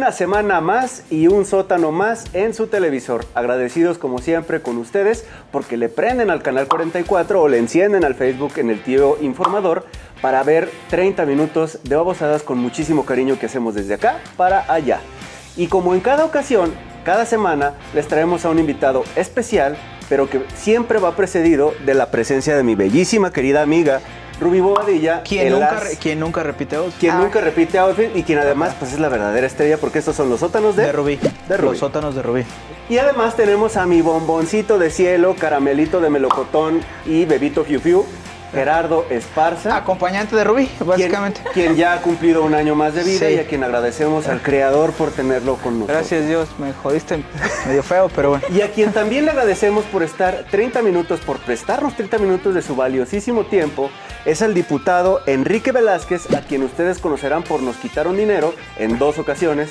Una semana más y un sótano más en su televisor. Agradecidos como siempre con ustedes porque le prenden al canal 44 o le encienden al Facebook en el Tío Informador para ver 30 minutos de babosadas con muchísimo cariño que hacemos desde acá para allá. Y como en cada ocasión, cada semana les traemos a un invitado especial, pero que siempre va precedido de la presencia de mi bellísima querida amiga Rubí Bobadilla. Quien nunca repite outfit. Quien nunca repite outfit y quien además pues es la verdadera estrella porque estos son los sótanos de Rubí. De Rubí. Los sótanos de Rubí. Y además tenemos a mi bomboncito de cielo, caramelito de melocotón y bebito fiu fiu, Gerardo Esparza. Acompañante de Rubí, básicamente. Quien ya ha cumplido un año más de vida, sí. Y a quien agradecemos al creador por tenerlo con nosotros. Gracias Dios, me jodiste medio feo, pero bueno. Y a quien también le agradecemos por estar 30 minutos, por prestarnos 30 minutos de su valiosísimo tiempo, es el diputado Enrique Velázquez, a quien ustedes conocerán por Nos Quitaron Dinero en 2 ocasiones.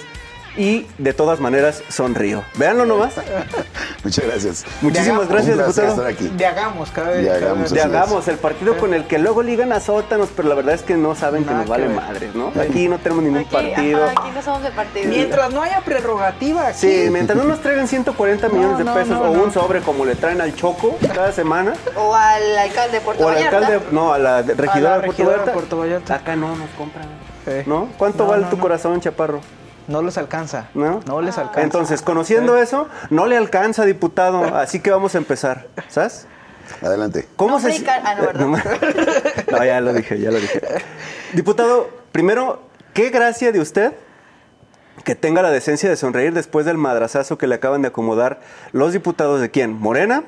Y de todas maneras sonrío. Véanlo nomás. Muchas gracias. Muchísimas gracias, diputado. Estar aquí. De Hagamos, cada vez. De Hagamos, el partido con el que luego ligan a sótanos, pero la verdad es que no saben que nos vale madres, ¿no? Aquí no tenemos ningún partido. Aquí no somos de partido. Mientras no haya prerrogativa aquí. Sí, mientras no nos traigan 140 millones de pesos o un sobre como le traen al Choco cada semana. O al alcalde de Puerto Vallarta. A la regidora de Puerto Vallarta. Acá no nos compran. ¿No? ¿Cuánto vale tu corazón, chaparro? No les alcanza. ¿No? Les alcanza. Entonces, conociendo eso, no le alcanza, diputado. Así que vamos a empezar. ¿Sabes? Adelante. ¿Cómo se...? ¿verdad? No, ya lo dije. Diputado, primero, qué gracia de usted que tenga la decencia de sonreír después del madrazazo que le acaban de acomodar los diputados de ¿quién? Morena,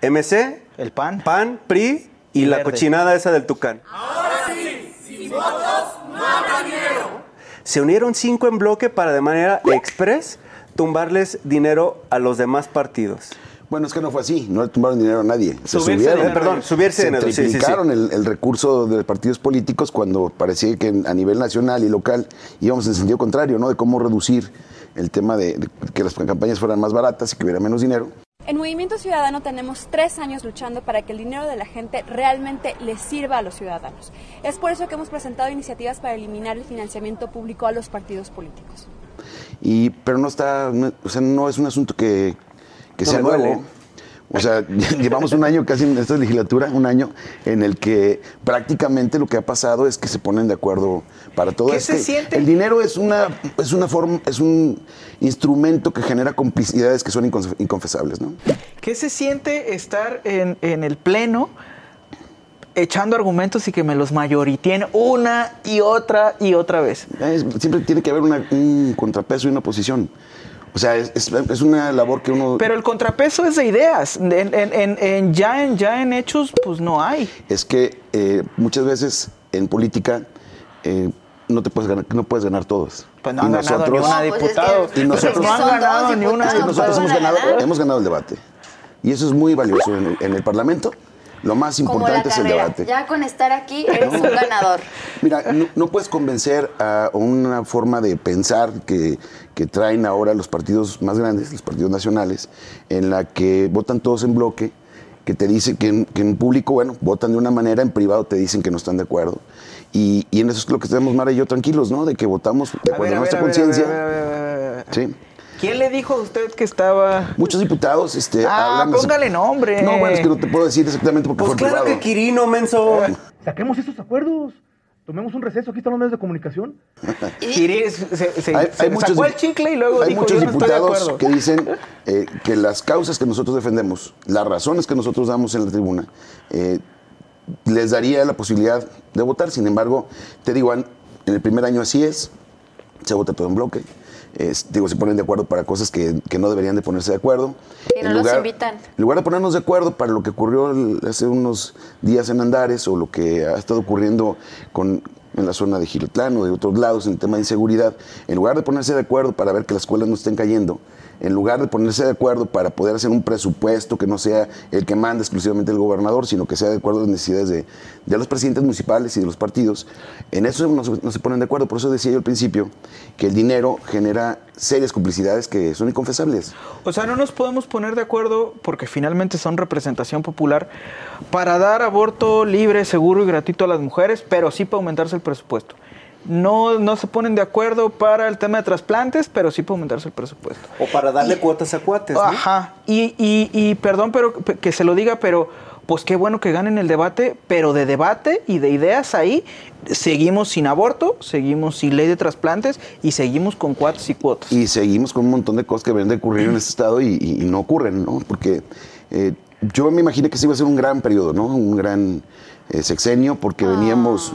MC, el PAN, PRI y la Verde. cochinada esa del Tucán. Ahora sí, sin votos no habrá dinero. Se unieron 5 en bloque para de manera express tumbarles dinero a los demás partidos. Bueno, es que no fue así, no le tumbaron dinero a nadie. Subirse dinero. Se triplicaron el recurso de partidos políticos cuando parecía que a nivel nacional y local íbamos en sentido contrario, ¿no? De cómo reducir el tema de que las campañas fueran más baratas y que hubiera menos dinero. En Movimiento Ciudadano tenemos 3 años luchando para que el dinero de la gente realmente les sirva a los ciudadanos. Es por eso que hemos presentado iniciativas para eliminar el financiamiento público a los partidos políticos. Pero no es un asunto que sea nuevo. O sea, llevamos un año casi en esta legislatura, un año en el que prácticamente lo que ha pasado es que se ponen de acuerdo para todo. ¿Qué se siente? El dinero es una forma, es un instrumento que genera complicidades que son inconfesables, ¿no? ¿Qué se siente estar en el pleno echando argumentos y que me los mayoriteen una y otra vez? Siempre tiene que haber un contrapeso y una oposición. O sea, es una labor que uno... Pero el contrapeso es de ideas. Ya en hechos, pues no hay. Es que muchas veces en política no puedes ganar todos. Pues no han ganado ni una diputada. Y nosotros no han ganado ni una diputada. Nosotros hemos ganado el debate. Y eso es muy valioso en el Parlamento. Lo más importante es el debate. Ya con estar aquí eres un ganador. Mira, no puedes convencer a una forma de pensar que traen ahora los partidos más grandes, los partidos nacionales, en la que votan todos en bloque, que te dicen que en público, bueno, votan de una manera, en privado te dicen que no están de acuerdo. Y en eso es lo que estamos Mara y yo tranquilos, ¿no? De que votamos de acuerdo a nuestra conciencia. Sí. ¿Quién le dijo a usted que estaba...? Muchos diputados hablan... póngale nombre. No, bueno, es que no te puedo decir exactamente porque fue claro privado. Que Quirino, menso. Saquemos esos acuerdos. Tomemos un receso. Aquí están los medios de comunicación. Quirino sacó el chicle y luego hay dijo, muchos yo no estoy de diputados acuerdo. que dicen que las causas que nosotros defendemos, las razones que nosotros damos en la tribuna, les daría la posibilidad de votar. Sin embargo, te digo, en el primer año así es. Se vota todo en bloque. Se ponen de acuerdo para cosas que no deberían de ponerse de acuerdo. Y no los invitan. En lugar de ponernos de acuerdo para lo que ocurrió hace unos días en Andares o lo que ha estado ocurriendo en la zona de Gilotlán o de otros lados en el tema de inseguridad, en lugar de ponerse de acuerdo para ver que las escuelas no estén cayendo, en lugar de ponerse de acuerdo para poder hacer un presupuesto que no sea el que manda exclusivamente el gobernador, sino que sea de acuerdo a las necesidades de los presidentes municipales y de los partidos, en eso no se ponen de acuerdo. Por eso decía yo al principio que el dinero genera serias complicidades que son inconfesables. O sea, no nos podemos poner de acuerdo, porque finalmente son representación popular, para dar aborto libre, seguro y gratuito a las mujeres, pero sí para aumentarse el presupuesto. no se ponen de acuerdo para el tema de trasplantes, pero sí para aumentarse el presupuesto. O para darle cuotas a cuates, ¿no? Ajá. Y perdón, pero que se lo diga, pero pues qué bueno que ganen el debate, pero de debate y de ideas ahí seguimos sin aborto, seguimos sin ley de trasplantes y seguimos con cuotas y cuotas. Y seguimos con un montón de cosas que deben de ocurrir en este estado y no ocurren, ¿no? Porque yo me imaginé que sí iba a ser un gran periodo, ¿no? Un gran sexenio, porque veníamos...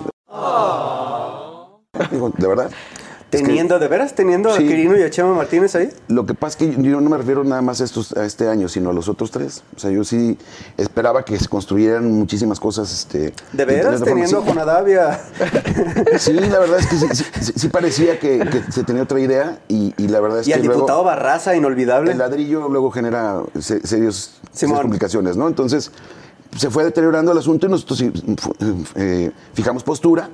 Digo, de verdad. ¿De veras? ¿Teniendo a Quirino y a Chema Martínez ahí? Lo que pasa es que yo no me refiero nada más a este año, sino a los otros 3. O sea, yo sí esperaba que se construyeran muchísimas cosas. ¿De veras? ¿Teniendo a Jonadavia? Sí, la verdad es que sí parecía que se tenía otra idea y la verdad es que al diputado Barraza, inolvidable. El ladrillo luego genera serias complicaciones, ¿no? Entonces, se fue deteriorando el asunto y nosotros fijamos postura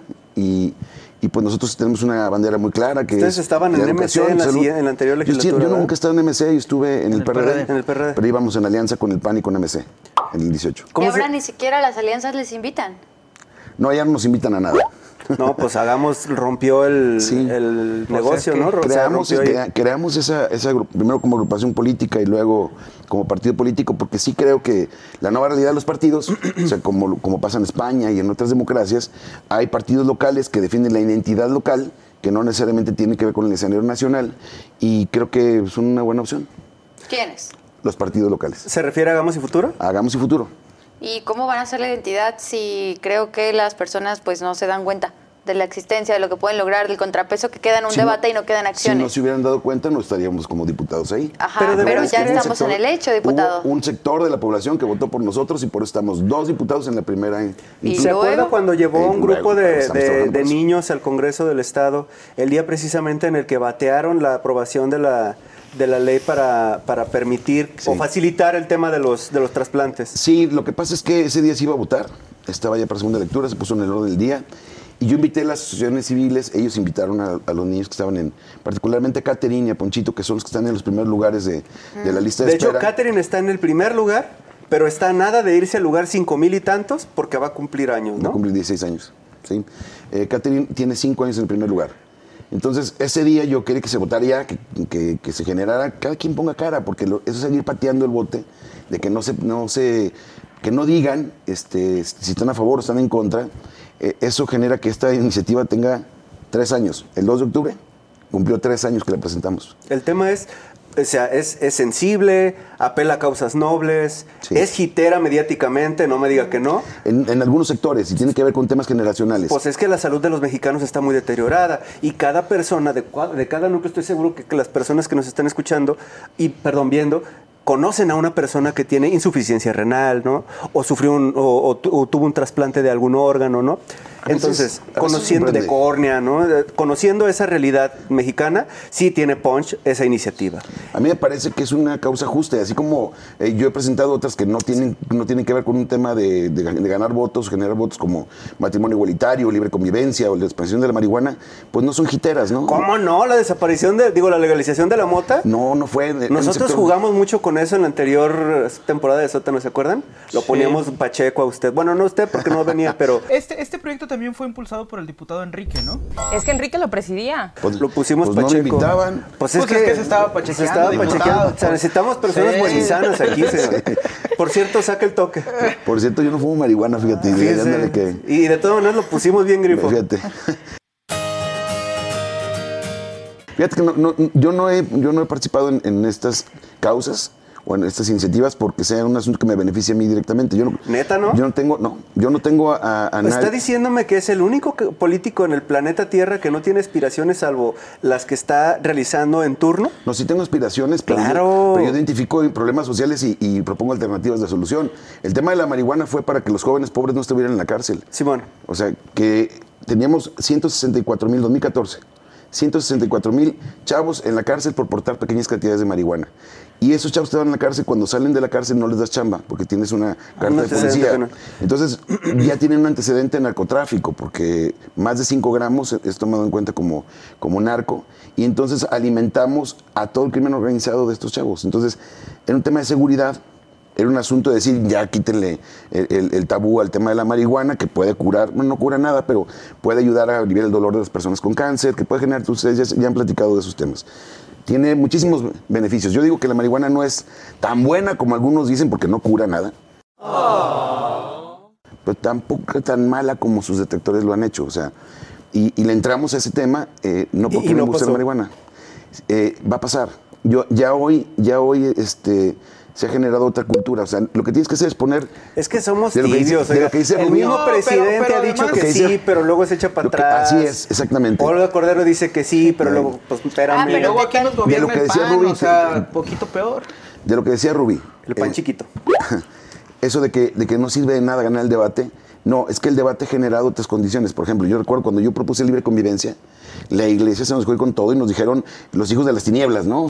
y pues nosotros tenemos una bandera muy clara que ustedes estaban en MC en la anterior legislatura. Yo nunca he estado en MC, yo estuve en el PRD, pero íbamos en alianza con el PAN y con MC en el 18. Y ahora ni siquiera las alianzas les invitan. No, ya no nos invitan a nada. No, pues rompió el negocio, ¿no? Creamos esa primero como agrupación política y luego como partido político, porque sí creo que la nueva realidad de los partidos, o sea, como pasa en España y en otras democracias, hay partidos locales que defienden la identidad local, que no necesariamente tiene que ver con el escenario nacional, y creo que son una buena opción. ¿Quiénes? Los partidos locales. ¿Se refiere a Hagamos y Futuro? Hagamos y Futuro. ¿Y cómo van a hacer la identidad si creo que las personas pues no se dan cuenta de la existencia, de lo que pueden lograr, del contrapeso que queda en un debate y no quedan acciones? Si no se hubieran dado cuenta, no estaríamos como diputados ahí. Ajá, pero ya estamos en el hecho, diputado. Hubo un sector de la población que votó por nosotros y por eso estamos 2 diputados en la primera. ¿Y se acuerda cuando llevó un grupo de niños al Congreso del Estado, el día precisamente en el que batearon la aprobación de la ley para permitir o facilitar el tema de los trasplantes? Sí, lo que pasa es que ese día se iba a votar, estaba ya para segunda lectura, se puso en el orden del día, y yo invité a las asociaciones civiles, ellos invitaron a los niños que estaban particularmente a Catherine y a Ponchito, que son los que están en los primeros lugares de la lista de espera. De hecho, Catherine está en el primer lugar, pero está a nada de irse al lugar 5,000 y tantos, porque va a cumplir años, ¿no? Va a cumplir 16 años, ¿sí? Catherine tiene 5 años en el primer lugar. Entonces, ese día yo quería que se votara ya, que se generara, cada quien ponga cara, porque eso es seguir pateando el bote, de que que no digan si están a favor o están en contra. Eso genera que esta iniciativa tenga 3 años. El 2 de octubre cumplió 3 años que la presentamos. El tema es, o sea, es sensible, apela a causas nobles, es hitera mediáticamente, no me diga que no. En algunos sectores, y tiene que ver con temas generacionales. Pues es que la salud de los mexicanos está muy deteriorada, y cada persona, de cada núcleo, estoy seguro que las personas que nos están escuchando, viendo, conocen a una persona que tiene insuficiencia renal, ¿no? O sufrió o tuvo un trasplante de algún órgano, ¿no? Entonces, conociendo de córnea, ¿no? Conociendo esa realidad mexicana, sí tiene punch esa iniciativa. A mí me parece que es una causa justa, así como yo he presentado otras que no tienen que ver con un tema de ganar votos, generar votos, como matrimonio igualitario, libre convivencia o la expansión de la marihuana, pues no son jiteras, ¿no? ¿Cómo no? La desaparición la legalización de la mota. No fue. Nosotros jugamos mucho con eso en la anterior temporada de Sótano, ¿se acuerdan? Lo poníamos Pacheco a usted. Bueno, no usted porque no venía, pero... Este proyecto también fue impulsado por el diputado Enrique, ¿no? Es que Enrique lo presidía. Pues lo pusimos pues Pacheco. No lo invitaban. Pues es que se estaba pachequeando. O sea, necesitamos personas buenisanas aquí. Por cierto, saca el toque. Por cierto, yo no fumo marihuana, fíjate. Y de todas maneras lo pusimos bien grifo. Fíjate que yo no he participado en estas causas o en estas iniciativas porque sea un asunto que me beneficie a mí directamente. ¿Neta, no? Yo no tengo a nadie. ¿Está diciéndome que es el único político en el planeta Tierra que no tiene aspiraciones salvo las que está realizando en turno? No, sí tengo aspiraciones, claro. pero yo identifico problemas sociales y propongo alternativas de solución. El tema de la marihuana fue para que los jóvenes pobres no estuvieran en la cárcel. Simón. O sea, que teníamos 164,000, 2014, 164,000 chavos en la cárcel por portar pequeñas cantidades de marihuana. Y esos chavos que estaban en la cárcel, cuando salen de la cárcel no les das chamba, porque tienes una carta de policía. No. Entonces, ya tienen un antecedente de narcotráfico, porque más de 5 gramos es tomado en cuenta como narco. Y entonces alimentamos a todo el crimen organizado de estos chavos. Entonces, en un tema de seguridad, Era un asunto de decir, ya quítenle el tabú al tema de la marihuana, que puede curar, bueno, no cura nada, pero puede ayudar a aliviar el dolor de las personas con cáncer, que puede generar, ustedes ya han platicado de esos temas. Tiene muchísimos beneficios. Yo digo que la marihuana no es tan buena como algunos dicen porque no cura nada. Pero tampoco es tan mala como sus detectores lo han hecho. O sea, y le entramos a ese tema, no porque no me guste la marihuana. Va a pasar. Ya hoy se ha generado otra cultura. O sea, lo que tienes que hacer es poner... Es que somos de lo que dice- tibios. de lo que dice el Rubí. mismo No, presidente pero ha dicho además- que Lo que sí, dice- pero luego se echa para lo que- atrás. así es, exactamente. Olga Cordero dice que sí, pero luego, pues, espérame. Y luego aquí nos de lo gobierna que el decía PAN, Rubí, o sea, poquito peor. De lo que decía Rubí. El pan chiquito. Eso de que no sirve de nada ganar el debate. No, es que el debate ha generado otras condiciones. Por ejemplo, yo recuerdo cuando yo propuse libre convivencia, la iglesia se nos fue con todo y nos dijeron los hijos de las tinieblas, ¿no? O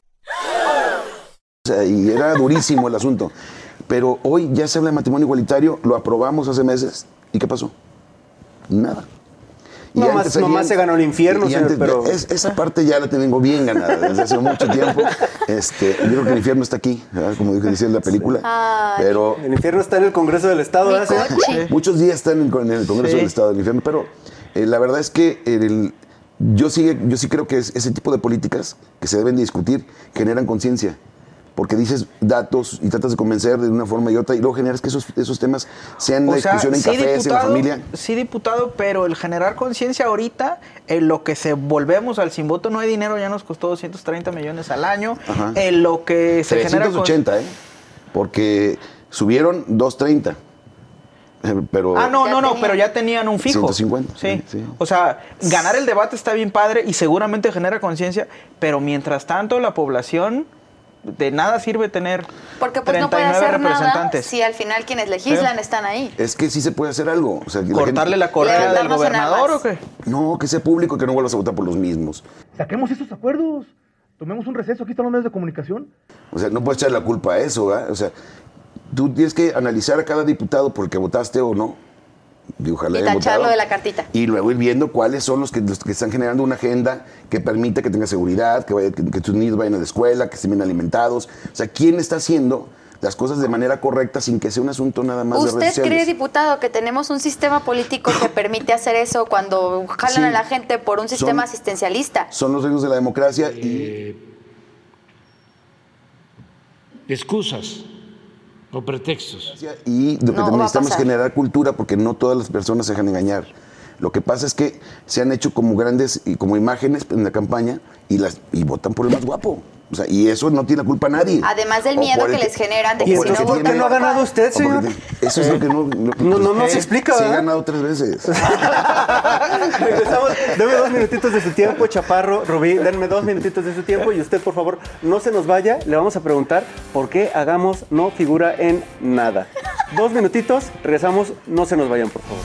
sea, y era durísimo el asunto. Pero hoy ya se habla de matrimonio igualitario, lo aprobamos hace meses. ¿Y qué pasó? Nada. Nomás se ganó el infierno, señor, antes, pero... esa parte ya la tengo bien ganada desde hace mucho tiempo. Yo creo que el infierno está aquí, ¿verdad? Como dice en la película. Ay. Pero El infierno está en el Congreso del Estado, Mi ¿verdad, señor? coche. muchos días están en el Congreso Sí. del Estado del Infierno, pero la verdad es que yo sí creo que ese tipo de políticas que se deben de discutir generan conciencia. Porque dices datos y tratas de convencer de una forma y otra y luego generas que esos temas sean la discusión en cafés, en la familia. Sí, diputado, pero el generar conciencia ahorita, en lo que se volvemos al sin voto no hay dinero, ya nos costó 230 millones al año. Ajá. En lo que se genera... 380, porque subieron 230. Pero pero ya tenían un fijo. 150. Sí. Sí. O sea, ganar el debate está bien padre y seguramente genera conciencia, pero mientras tanto la población de nada sirve tener Porque pues no puede 39 hacer nada representantes. si al final quienes legislan están ahí. es que sí se puede hacer algo. O sea, que ¿Cortarle la correa del Levantarnos en gobernador armas. o qué? No, que sea público y que no vuelvas a votar por los mismos. Saquemos esos acuerdos. Tomemos un receso. Aquí están los medios de comunicación. O sea, no puedes echar la culpa a eso, ¿verdad? O sea, tú tienes que analizar a cada diputado por el que votaste o no. Y ojalá Y hayan tacharlo votado. de la cartita. Y luego ir viendo cuáles son los que están generando una agenda que permita que tenga seguridad, que tus niños vayan a la escuela, que estén bien alimentados. O sea, ¿quién está haciendo las cosas de manera correcta sin que sea un asunto nada más de redes ¿Usted sociales? cree, diputado, que tenemos un sistema político que permite hacer eso cuando jalan Sí. a la gente por un sistema Son- asistencialista? Son los riesgos de la democracia y excusas o pretextos. lo que No, va a necesitamos es pasar. generar cultura porque no todas las personas se dejan engañar. Lo que pasa es que se han hecho como grandes y como imágenes en la campaña y votan por el más guapo. O sea, y eso no tiene la culpa a nadie. Además del O miedo por el que les generan de o que por si el no que votan tiene- no ha ganado usted, o señor? porque- Eso es lo que no... No se explica, Sí, he ¿verdad? ganado 3 veces. Regresamos. Deme 2 minutitos de su tiempo, Chaparro, Rubí, denme 2 minutitos de su tiempo y usted, por favor, no se nos vaya. Le vamos a preguntar por qué Hagamos no figura en nada. 2 minutitos, regresamos, no se nos vayan, por favor.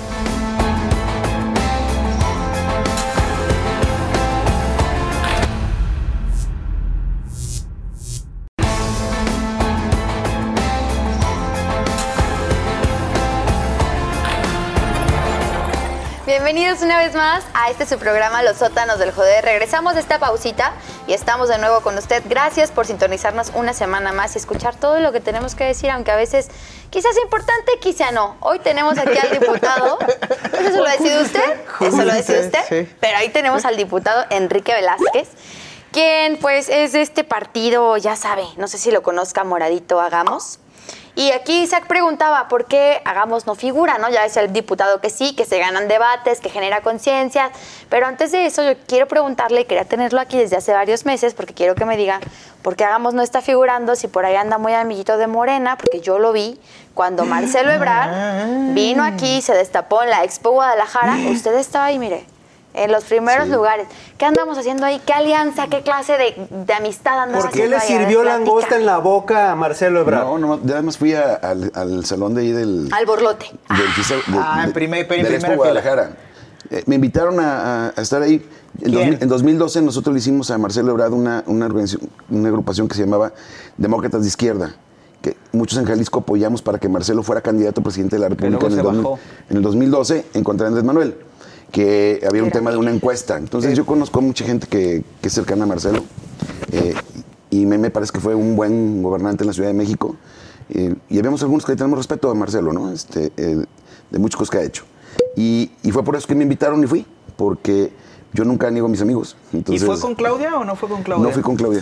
Bienvenidos una vez más a este su programa Los Sótanos del Joder. Regresamos de esta pausita y estamos de nuevo con usted. Gracias por sintonizarnos una semana más y escuchar todo lo que tenemos que decir, aunque a veces quizás es importante, quizá no. Hoy tenemos aquí al diputado, eso lo decide usted, eso lo decide usted, Sí. pero ahí tenemos al diputado Enrique Velázquez, quien pues es de este partido, ya sabe, no sé si lo conozca, Moradito Hagamos. Y aquí Isaac preguntaba por qué Hagamos no figura, ¿no? Ya decía el diputado que sí, que se ganan debates, que genera conciencia. Pero antes de eso, yo quiero preguntarle, y quería tenerlo aquí desde hace varios meses, porque quiero que me diga por qué Hagamos no está figurando, si por ahí anda muy amiguito de Morena, porque yo lo vi cuando Marcelo Ebrard vino aquí, se destapó en la Expo Guadalajara. Usted estaba ahí, mire, en los primeros Sí. lugares. ¿Qué andamos haciendo ahí? ¿Qué alianza, qué clase de amistad andamos ¿Por qué haciendo le ahí? sirvió Platica. langosta en la boca a Marcelo Ebrard? No, nada más fui al salón de ahí del... Al borlote. En del primera Expo fila. Guadalajara. Me invitaron a estar ahí. ¿Quién? En 2012 nosotros le hicimos a Marcelo Ebrard una agrupación que se llamaba Demócratas de Izquierda, que muchos en Jalisco apoyamos para que Marcelo fuera candidato a presidente de la República luego se bajó. en el 2012 en contra de Andrés Manuel, que había un tema de una encuesta. Entonces yo conozco a mucha gente que es cercana a Marcelo y me parece que fue un buen gobernante en la Ciudad de México. Y habíamos algunos que le tenemos respeto a Marcelo, ¿no? De muchas cosas que ha hecho. Y fue por eso que me invitaron y fui, porque yo nunca niego a mis amigos. Entonces, ¿y fue con Claudia o no fue con Claudia? No fui con Claudia.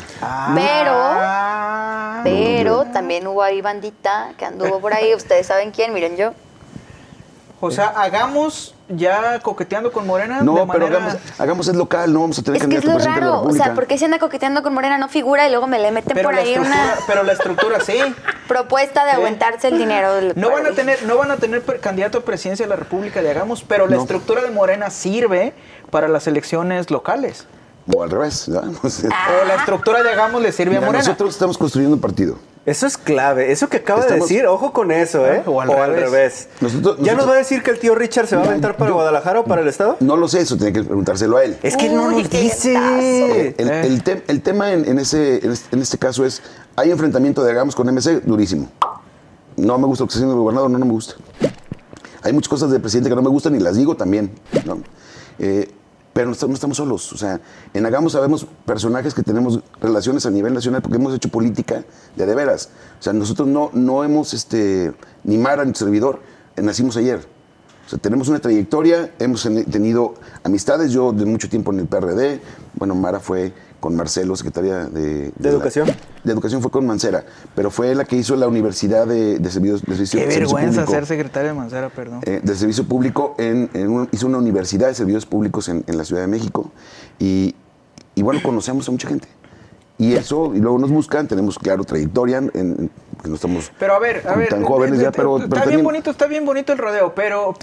Pero también hubo ahí bandita que anduvo por ahí. Ustedes saben quién, miren yo. O sea, hagamos ya coqueteando con Morena. No, de pero manera... hagamos el local, no vamos a tener Es que es lo presidente de la raro, o República. sea, ¿por qué se anda coqueteando con Morena? No figura y luego me le meten pero por ahí una Pero la estructura sí. propuesta de aumentarse el dinero. No van a tener candidato a presidencia de la República de Hagamos, pero la estructura de Morena sirve para las elecciones locales. O al revés, ¿verdad? No sé. O la estructura de Hagamos le sirve a Morena. Nosotros estamos construyendo un partido. Eso es clave. Eso que acaba de decir, ojo con eso, ¿eh? O al revés. ¿Ya nos va a decir que el tío Richard se va a aventar para Guadalajara o para el Estado? No lo sé, eso tiene que preguntárselo a él. Es que él no nos dice. El tema en este caso es, hay enfrentamiento de Hagamos con MC durísimo. No me gusta lo que está haciendo el gobernador, no me gusta. Hay muchas cosas del presidente que no me gustan y las digo también, ¿no? Pero no estamos solos. O sea, en Hagamos sabemos personajes que tenemos relaciones a nivel nacional porque hemos hecho política de veras. O sea, nosotros no hemos, ni Mara ni servidor, nacimos ayer. O sea, tenemos una trayectoria, hemos tenido amistades, yo de mucho tiempo en el PRD. Bueno, Mara fue con Marcelo, secretaria de Educación. De Educación fue con Mancera, pero fue la que hizo la Universidad de Servicio Qué Servicio vergüenza Público. ser secretaria de Mancera, perdón. De Servicio Público, hizo una Universidad de Servicios Públicos en la Ciudad de México y bueno, conocemos a mucha gente. Y luego nos buscan, tenemos, claro, trayectoria, que no estamos pero a ver, tan jóvenes ya, pero está también... bien bonito el rodeo, pero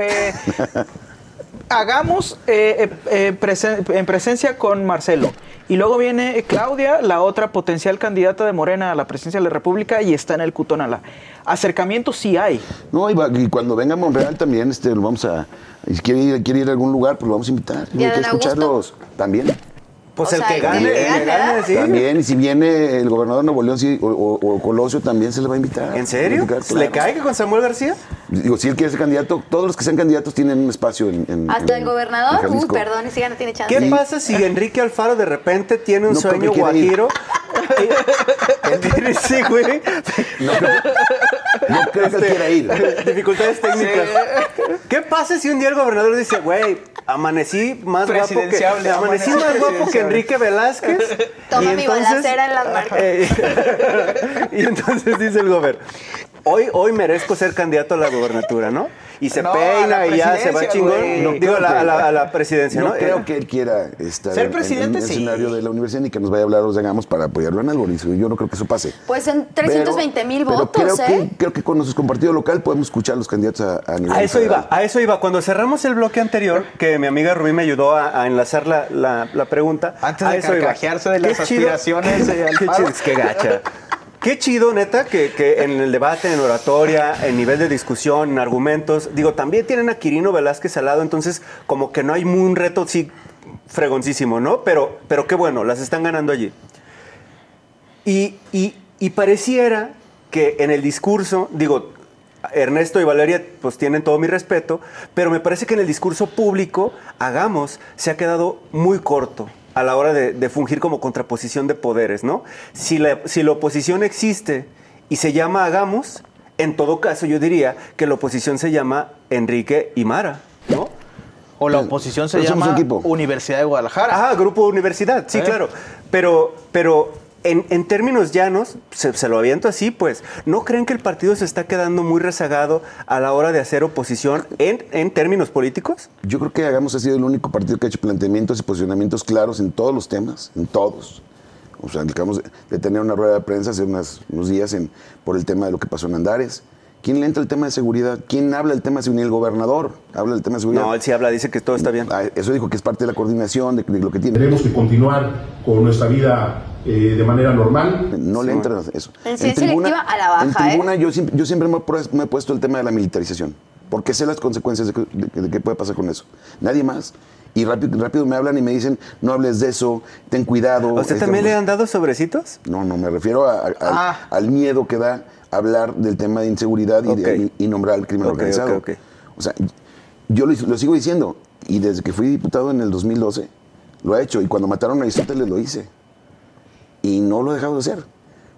Hagamos en presencia con Marcelo. Y luego viene Claudia, la otra potencial candidata de Morena a la presidencia de la República, y está en el Cutonala. Acercamiento sí hay. No, y cuando venga a Monreal también lo vamos a... Si quiere ir a algún lugar, pues lo vamos a invitar. ¿Y a Hay que don Augusto? escucharlos también. Pues O el sea, que gane, sí. También, y si viene el gobernador de Nuevo León o Colosio, también se le va a invitar. ¿En serio? Claro. ¿Le cae que con Samuel García? Digo, si él quiere ser candidato, todos los que sean candidatos tienen un espacio ¿Hasta el gobernador? en Jalisco. Perdón, ese ya no tiene chance. ¿Qué pasa si Enrique Alfaro de repente tiene un No creo sueño que quiera ir. guajiro? Sí, güey. No creo que quiera ir. Dificultades técnicas. ¿Qué pasa si un día el gobernador dice, güey, amanecí más guapo que Enrique Velázquez? Toma mi balacera en las manos. Y entonces dice el gobernador, hoy merezco ser candidato a la gobernatura, ¿no? Y se peina y ya se va chingón. A la presidencia, ¿no? No creo que él quiera estar ser presidente, en el sí. escenario de la universidad ni que nos vaya a hablar los Hagamos para apoyarlo en algo. Yo no creo que eso pase. Pues son 320,000 votos, Creo que con nuestro partido local podemos escuchar a los candidatos a nivel federal. A eso iba. Cuando cerramos el bloque anterior, que mi amiga Rubí me ayudó a enlazar la pregunta. Antes de carcajearse de las aspiraciones de Alfaro. Qué gacha. Qué chido, neta, que en el debate, en oratoria, en nivel de discusión, en argumentos, digo, también tienen a Quirino Velázquez al lado, entonces como que no hay un reto, sí, fregoncísimo, ¿no? Pero qué bueno, las están ganando allí. Y pareciera que en el discurso, digo, Ernesto y Valeria pues tienen todo mi respeto, pero me parece que en el discurso público, Hagamos, se ha quedado muy corto a la hora de fungir como contraposición de poderes, ¿no? Si la oposición existe y se llama Hagamos, en todo caso yo diría que la oposición se llama Enrique y Mara, ¿no? O la oposición se Pero somos llama un equipo. Universidad de Guadalajara. Grupo Universidad, sí, claro. Pero en términos llanos, se lo aviento así, pues, ¿no creen que el partido se está quedando muy rezagado a la hora de hacer oposición en términos políticos? Yo creo que Hagamos ha sido el único partido que ha hecho planteamientos y posicionamientos claros en todos los temas, en todos. O sea, acabamos de tener una rueda de prensa hace unos días por el tema de lo que pasó en Andares. ¿Quién le entra el tema de seguridad? ¿Quién habla del tema de seguridad? El gobernador habla del tema de seguridad. No, él sí habla, dice que todo está bien. Eso dijo que es parte de la coordinación, de lo que tiene. Tenemos que continuar con nuestra vida de manera normal. No le entra eso. En ciencia selectiva a la baja, en tribuna, yo siempre me he puesto el tema de la militarización, porque sé las consecuencias de qué puede pasar con eso. Nadie más. Y rápido me hablan y me dicen, no hables de eso, ten cuidado. ¿A usted también le han dado sobrecitos? No, me refiero al miedo que da hablar del tema de inseguridad y nombrar al crimen organizado. O sea, yo lo sigo diciendo, y desde que fui diputado en el 2012, lo he hecho, y cuando mataron a Aristóteles lo hice. Y no lo he dejado de hacer.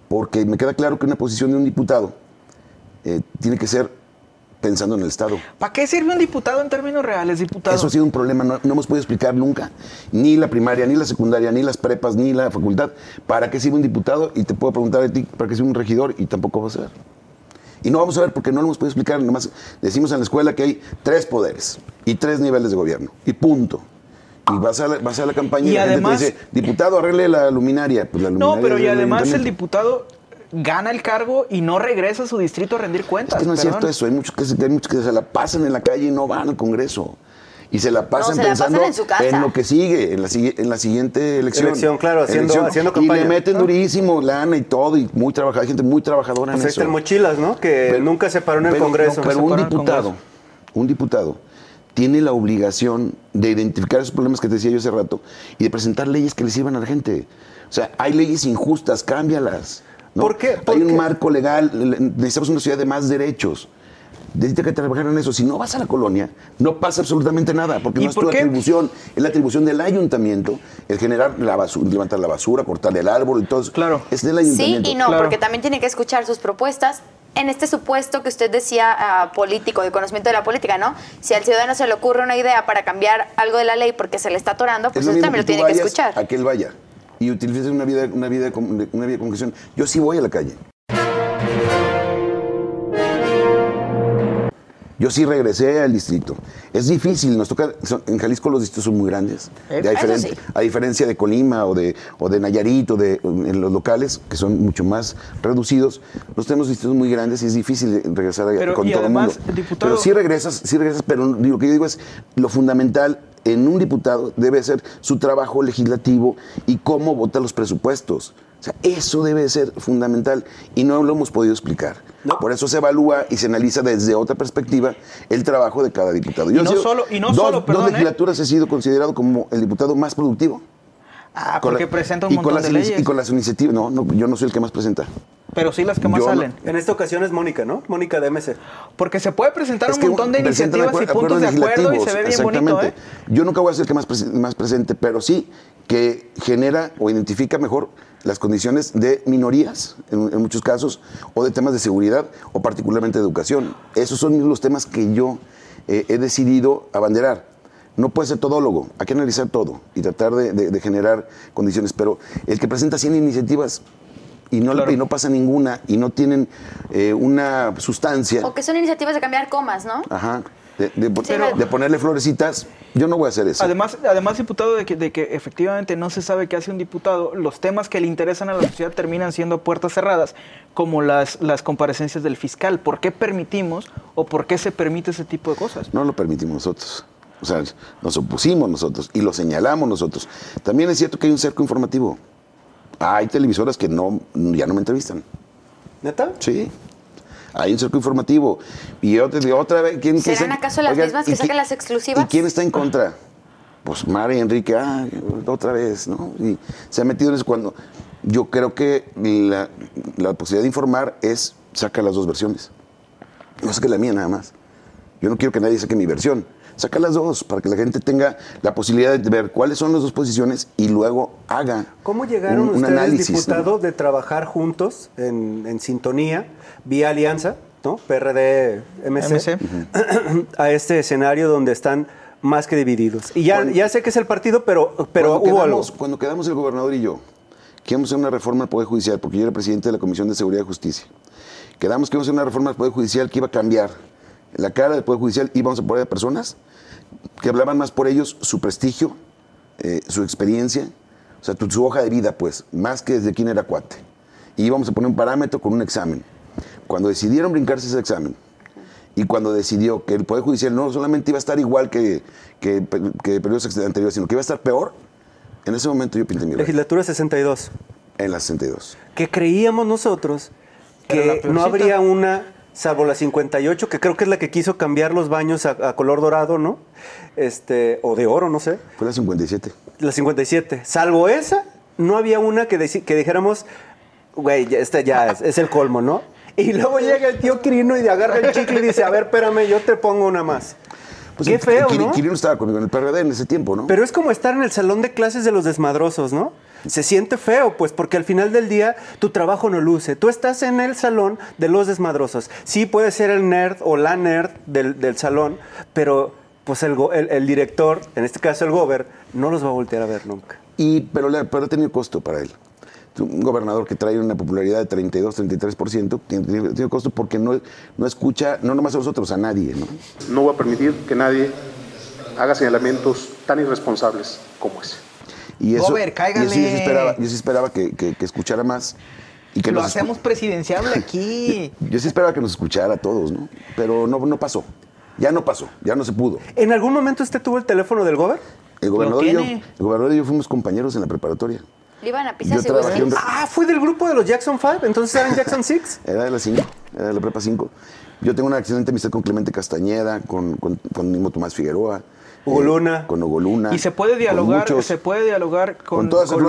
porque me queda claro que una posición de un diputado tiene que ser pensando en el Estado. ¿Para qué sirve un diputado en términos reales, diputado? Eso ha sido un problema, no hemos podido explicar nunca, ni la primaria, ni la secundaria, ni las prepas, ni la facultad, para qué sirve un diputado, y te puedo preguntar a ti, para qué sirve un regidor, y tampoco va a ser. Y no vamos a ver porque no lo hemos podido explicar, nomás decimos en la escuela que hay 3 poderes y 3 niveles de gobierno, y punto. Y vas a la campaña y la además, gente te dice, diputado, arregle la luminaria. Pues la luminaria no, pero y además el el diputado gana el cargo y no regresa a su distrito a rendir cuentas. Es que no es cierto eso. Hay muchos que se la pasan en la calle y no van al Congreso. Y se la pasan pensando en lo que sigue, en la siguiente elección. Claro, haciendo campaña. Y le meten durísimo lana y todo, y muy trabajadora, hay gente muy trabajadora en eso. Pues Mochilas, ¿no? Que nunca se paró en el Congreso. Pero un diputado tiene la obligación de identificar esos problemas que te decía yo hace rato y de presentar leyes que le sirvan a la gente. O sea, hay leyes injustas, cámbialas. ¿no? ¿Por qué? Hay un marco legal, necesitamos una sociedad de más derechos. Necesita que trabajar en eso. Si no vas a la colonia, no pasa absolutamente nada, porque no es tu atribución, es la atribución del ayuntamiento, el generar la basura, levantar la basura, cortar el árbol y todo eso. Claro. Es del ayuntamiento. Sí y no, porque también tiene que escuchar sus propuestas. En este supuesto que usted decía político, de conocimiento de la política, ¿no? Si al ciudadano se le ocurre una idea para cambiar algo de la ley porque se le está atorando, pues usted también lo tiene que escuchar. A que él vaya y utilice una vía de comunicación. Yo sí voy a la calle. Yo sí regresé al distrito. Es difícil, nos toca, en Jalisco los distritos son muy grandes. A diferencia de Colima o de Nayarit o en los locales, que son mucho más reducidos, nos tenemos distritos muy grandes y es difícil regresar con todo el mundo. Pero sí regresas, pero lo que yo digo es, lo fundamental en un diputado debe ser su trabajo legislativo y cómo vota los presupuestos. O sea, eso debe ser fundamental y no lo hemos podido explicar. No. Por eso se evalúa y se analiza desde otra perspectiva el trabajo de cada diputado. Dos legislaturas he sido considerado como el diputado más productivo. Porque presenta un montón de leyes. Y con las iniciativas, yo no soy el que más presenta. Pero sí las que más salen. En esta ocasión es Mónica, ¿no? Mónica de MC. Porque se puede presentar un montón de iniciativas y puntos de acuerdo y se ve bien bonito, ¿eh? Yo nunca voy a ser el que más presente, pero sí que genera o identifica mejor las condiciones de minorías, en muchos casos, o de temas de seguridad, o particularmente de educación. Esos son los temas que yo he decidido abanderar. No puede ser todólogo, hay que analizar todo y tratar de generar condiciones, pero el que presenta 100 iniciativas y no pasa ninguna y no tienen una sustancia. O que son iniciativas de cambiar comas, ¿no? Ajá. De ponerle florecitas, yo no voy a hacer eso. Además, diputado, de que efectivamente no se sabe qué hace un diputado, los temas que le interesan a la sociedad terminan siendo puertas cerradas, como las comparecencias del fiscal. ¿Por qué permitimos o por qué se permite ese tipo de cosas? No lo permitimos nosotros. O sea, nos opusimos nosotros y lo señalamos nosotros. También es cierto que hay un cerco informativo. Hay televisoras que ya no me entrevistan. ¿Neta? Sí. Hay un cerco informativo. Y otra vez, ¿serán acaso las mismas que sacan las exclusivas? ¿Y quién está en contra? Pues Mara y Enrique, otra vez, ¿no? Y se ha metido en eso cuando yo creo que la posibilidad de informar es saca las dos versiones. No saque la mía nada más. Yo no quiero que nadie saque mi versión. Saca las dos para que la gente tenga la posibilidad de ver cuáles son las dos posiciones y luego haga ¿Cómo llegaron un ustedes, análisis, diputados, de trabajar juntos en sintonía, vía alianza, ¿no? PRD, MC. A este escenario donde están más que divididos? Y ya sé que es el partido, pero hubo algo. Cuando quedamos el gobernador y yo, que íbamos a hacer una reforma al Poder Judicial, porque yo era presidente de la Comisión de Seguridad y Justicia, quedamos que íbamos a hacer una reforma al Poder Judicial que iba a cambiar la cara del Poder Judicial, íbamos a poner a personas que hablaban más por ellos, su prestigio, su experiencia, o sea, su hoja de vida, pues, más que desde quién era cuate. Y íbamos a poner un parámetro con un examen. Cuando decidieron brincarse ese examen, y cuando decidió que el Poder Judicial no solamente iba a estar igual que periodos anteriores, sino que iba a estar peor, en ese momento yo pinté mi raya. Legislatura 62. En la 62. Que creíamos nosotros que no habría una, salvo la 58, que creo que es la que quiso cambiar los baños a color dorado, ¿no? O de oro, no sé. Fue la 57. La 57. Salvo esa, no había una que dijéramos, güey, esta ya es el colmo, ¿no? Y luego llega el tío Quirino y agarra el chicle y dice, a ver, espérame, yo te pongo una más. Pues qué feo, ¿no? Quirino estaba conmigo en el PRD en ese tiempo, ¿no? Pero es como estar en el salón de clases de los desmadrosos, ¿no? Se siente feo, pues, porque al final del día tu trabajo no luce. Tú estás en el salón de los desmadrosos. Sí, puedes ser el nerd o la nerd del salón, pero pues el director, en este caso el gober, no los va a voltear a ver nunca. Pero ha tenido costo para él. Un gobernador que trae una popularidad de 32-33% tiene costo porque no escucha, no nomás a nosotros, a nadie, ¿no? No voy a permitir que nadie haga señalamientos tan irresponsables como ese. Y eso, Gober, cáigale. Yo sí esperaba que escuchara más. Y que lo hacemos presidenciable aquí. Yo sí esperaba que nos escuchara a todos, ¿no? Pero no pasó. Ya no pasó, ya no se pudo. ¿En algún momento usted tuvo el teléfono del gober? El gobernador y yo fuimos compañeros en la preparatoria. Le iban a pisar seguro. ¿Fue del grupo de los Jackson 5? ¿Entonces era en Jackson 6? Era de la 5, era de la prepa 5. Yo tengo una excelente amistad con Clemente Castañeda, con Nimo Tomás Figueroa. Hugo Luna. Con Hugo Luna. Y se puede dialogar con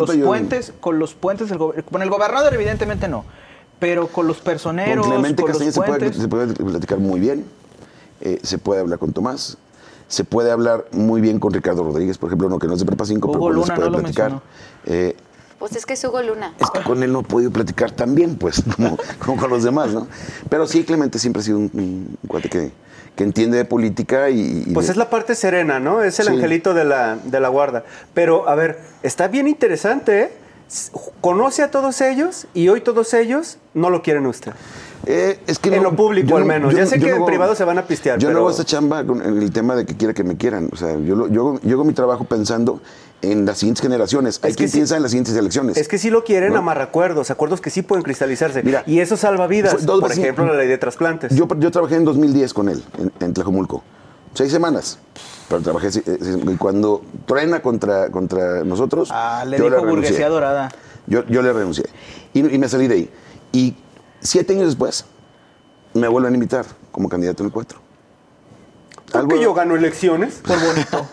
los puentes del gobernador. Con el gobernador evidentemente no, pero con los personeros, con Clemente Castañeda puentes. se puede platicar muy bien. Se puede hablar con Tomás. Se puede hablar muy bien con Ricardo Rodríguez, por ejemplo, que no es de prepa 5, pero con él se puede platicar. Pues es que es Hugo Luna. Es que con él no he podido platicar tan bien, pues, como con los demás, ¿no? Pero sí, Clemente siempre ha sido un cuate que entiende de política pues es la parte serena, ¿no? Es el angelito de la guarda. Pero, a ver, está bien interesante, ¿eh? Conoce a todos ellos y hoy todos ellos no lo quieren a usted. Es que en lo público al menos. Ya sé que en privado se van a pistear. Yo no hago esta chamba con el tema de que quiera que me quieran. O sea, yo hago mi trabajo pensando en las siguientes generaciones. Hay quien piensa en las siguientes elecciones. Es que sí lo quieren, ¿no? Amarracuerdos, acuerdos que sí pueden cristalizarse. Mira, y eso salva vidas. Por ejemplo, la ley de trasplantes. Yo trabajé en 2010 con él, en Tlajomulco. 6 semanas. Pero trabajé, y cuando truena contra nosotros, le dijo burguesía dorada. Yo le renuncié. Y me salí de ahí. Y 7 años después, me vuelven a invitar como candidato en el 4. ¿Por qué yo gano elecciones? Por bonito.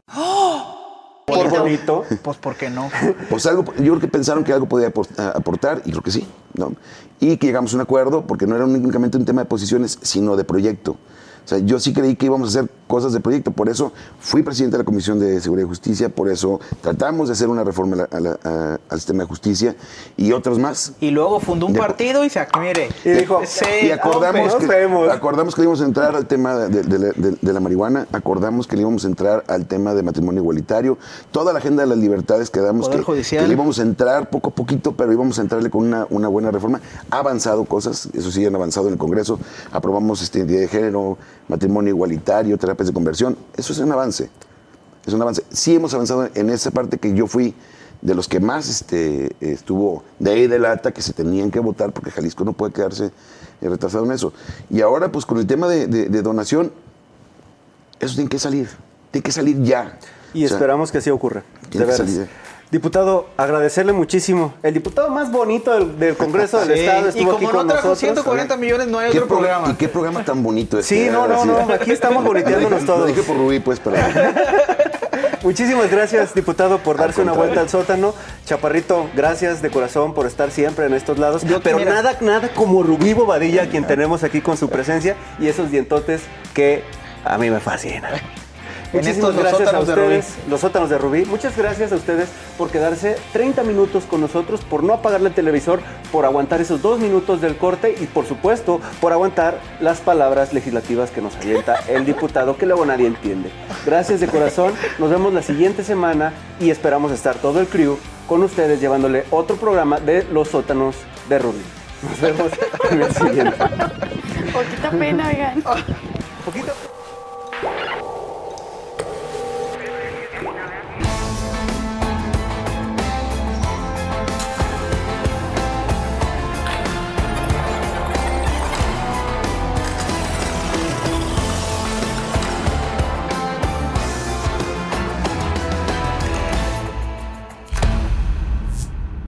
Por bonito. Pues, ¿por qué no? Pues yo creo que pensaron que algo podía aportar, y creo que sí, ¿no? Y que llegamos a un acuerdo, porque no era únicamente un tema de posiciones, sino de proyecto. O sea, yo sí creí que íbamos a hacer cosas de proyecto, por eso fui presidente de la Comisión de Seguridad y Justicia, por eso tratamos de hacer una reforma al sistema de justicia y otros más. Y luego fundó un partido y mire. Y dijo, y acordamos que íbamos a entrar al tema de la marihuana, acordamos que le íbamos a entrar al tema de matrimonio igualitario, toda la agenda de las libertades quedamos que le íbamos a entrar poco a poquito, pero íbamos a entrarle con una buena reforma. Ha avanzado cosas, eso sí, han avanzado en el Congreso, aprobamos identidad de género, matrimonio igualitario, terapias de conversión. Eso es un avance. Es un avance. Sí hemos avanzado en esa parte que yo fui de los que más estuvo de ahí de lata que se tenían que votar porque Jalisco no puede quedarse retrasado en eso. Y ahora, pues con el tema de donación, eso tiene que salir ya. Y esperamos que así ocurra. De veras. Diputado, agradecerle muchísimo. El diputado más bonito del Congreso del Estado estuvo aquí con nosotros. Y como no trajo 140 millones, no hay otro programa. ¿Y qué programa tan bonito es? Sí, no, aquí estamos boniteándonos todos. Lo dije por Rubí, pues, pero... Muchísimas gracias, diputado, por darse una vuelta al sótano. Chaparrito, gracias de corazón por estar siempre en estos lados. Pero nada como Rubí Bobadilla, quien tenemos aquí con su presencia, y esos dientotes que a mí me fascinan. Muchísimas gracias a ustedes, los sótanos de Rubí. Muchas gracias a ustedes por quedarse 30 minutos con nosotros, por no apagarle el televisor, por aguantar esos 2 minutos del corte y, por supuesto, por aguantar las palabras legislativas que nos avienta el diputado, que luego nadie entiende. Gracias de corazón. Nos vemos la siguiente semana y esperamos estar todo el crew con ustedes llevándole otro programa de los sótanos de Rubí. Nos vemos en el siguiente. Poquita pena, oigan. Poquito.